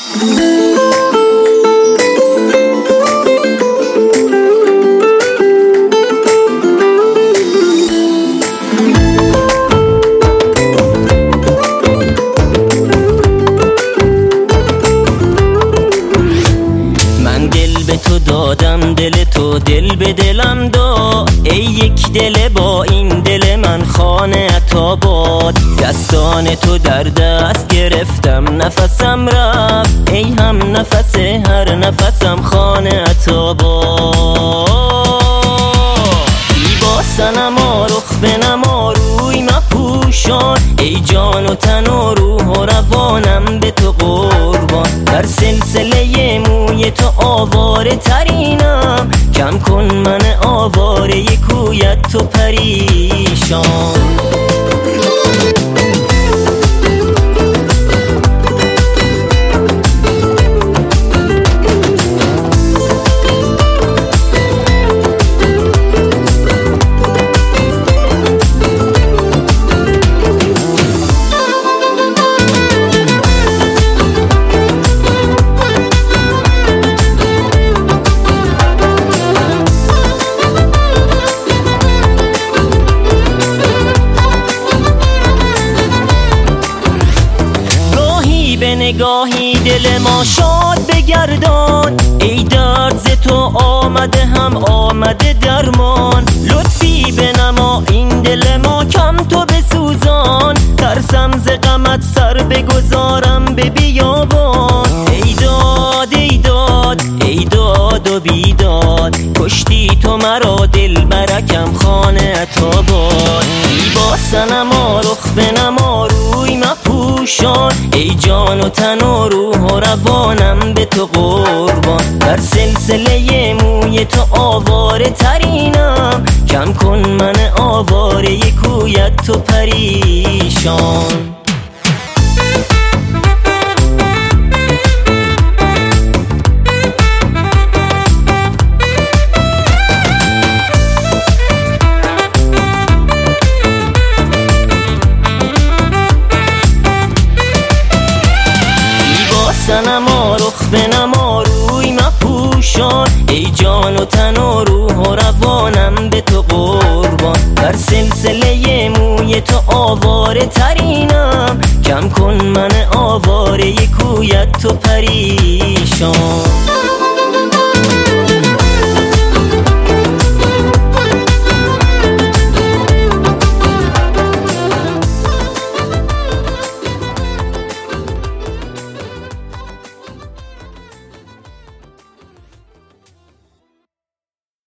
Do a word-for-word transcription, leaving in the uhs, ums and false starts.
تو دادم دل تو دل به دلم دا، ای یک دل با این دل من خانه عطا باد. دستان تو در دست گرفتم نفسم رفت، ای هم نفس هر نفسم خانه عطا باد. زیبا صنما رخ بنما روی مپوشان، ای جان و تن و روح و روانم به تو قربان. در سلسله موی تو آواره ترینم، کم کن من آواره کویت تو پریشان. به نگاهی دل ما شاد بگردان، ای درد ز تو آمده هم آمده درمان. لطفی بنما این دل ما کم تو بسوزان، ترسم ز غمت سر بگذارم به بیابان. ای داد ای داد ای داد و بیداد، کشتی تو مرا دل برکم خانه عطا باد. زیبا صنما رخ بنما روی مپوشان، ای جان و تن و روح و روانم به تو قربان. در سلسله موی تو آواره ترینم، کم کن من آواره کویت تو پریشان. صنما رخ بنما روی مپوشان، ای جان و تن و روح و روانم به تو قربان. در سلسله موی تو آواره ترینم، کم کن من آواره کویت تو پریشان.